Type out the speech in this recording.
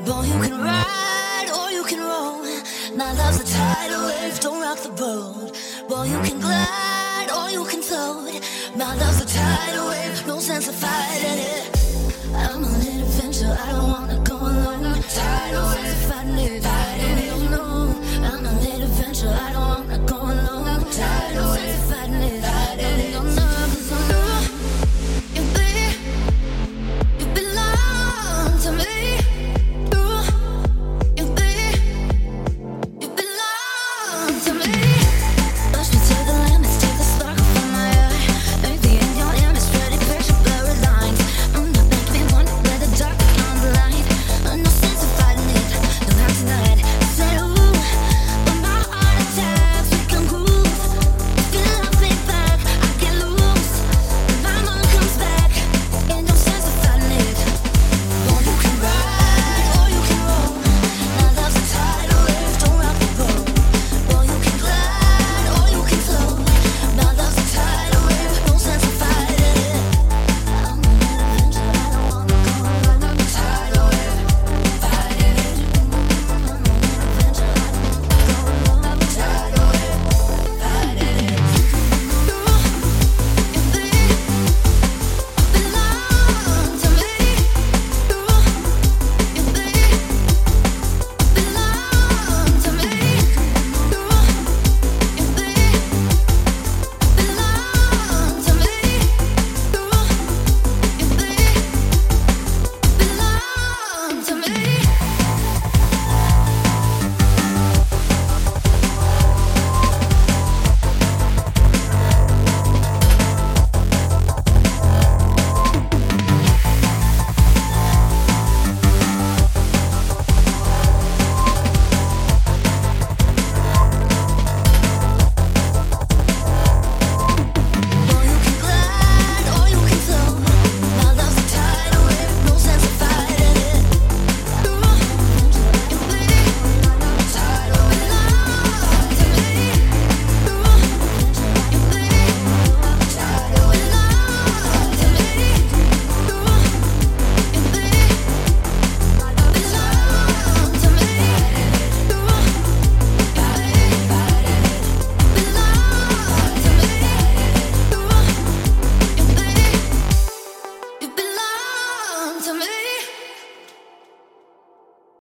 Boy, you can ride or you can roll. My love's a tidal wave, don't rock the boat. Boy, you can glide or you can float. My love's a tidal wave, no sense of fighting it. I'm on an adventure, I don't wanna go alone. Tidal wave, fighting it, fighting it, no. I'm on an adventure, I don't wanna go alone. Tidal wave, fighting it, fighting it, no. 'Cause I know you belong to me. You belong to me.